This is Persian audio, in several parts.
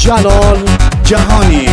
جلال جهانی.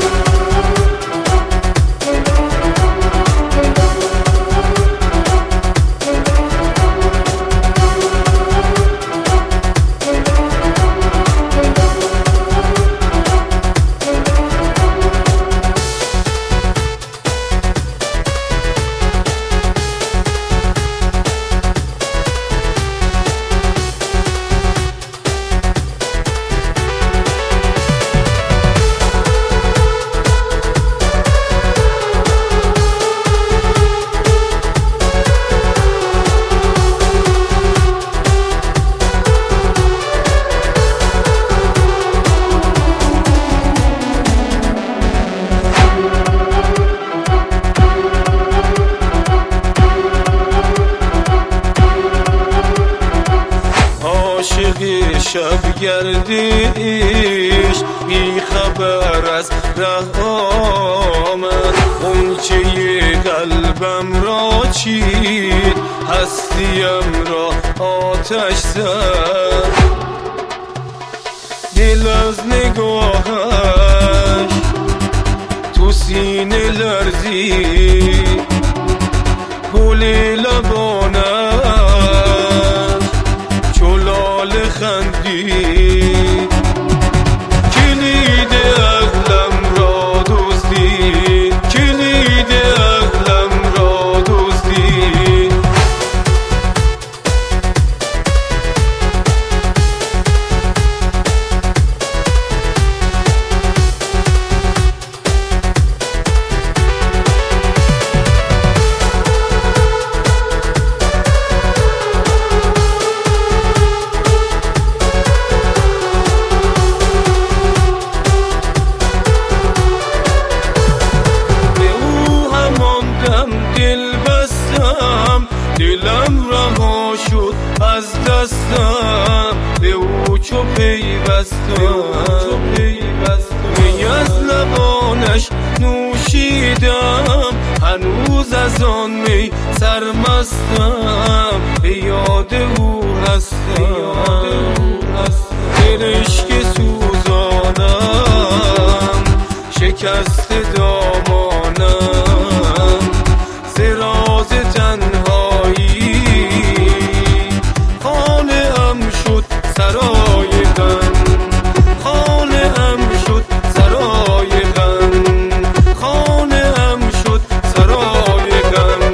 شب گردش بی خبر از ره آمد، غنچه قلبم را چید، هستیم را آتش زد. دل از نگاهش تو سینه لرزید، گل لبانش خندید، کلید عقلم را دزدید، کلید عقلم را دزدید. دلم رها شد از دستم، به او چو پیوستم، می از لبانش نوشیدم، هنوز از آن می سرمستم، به یاد او هستم. عشق سوزانم شکست دامانم، سراز تنهایی خانه ام شد سرای غم، خانه ام شد سرای غم، خانه ام شد سرای غم.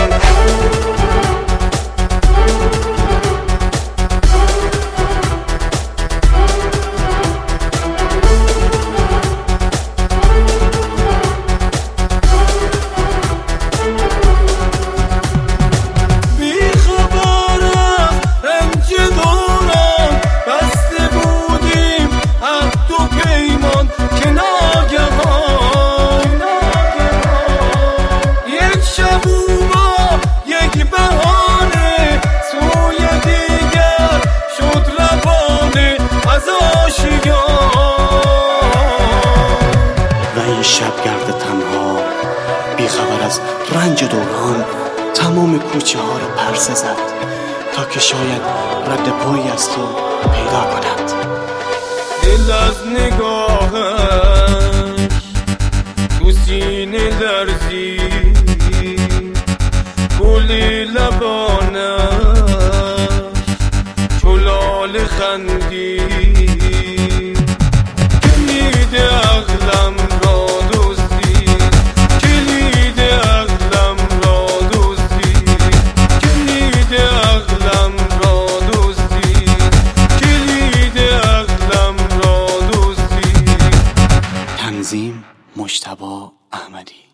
شبگرد تنها بیخبر از رنج دوران، تمام کوچه ها را پرسه زد تا که شاید رد پایی از تو پیدا کند. دل از نگاهش تو سینه لرزید، گل لبانش چو لاله خندید، کلید عقلم را دزدید، کلید عقلم را دزدید، کلید عقلم را دزدید، کلید عقلم را دزدید. تنظیم مجتبی احمدی.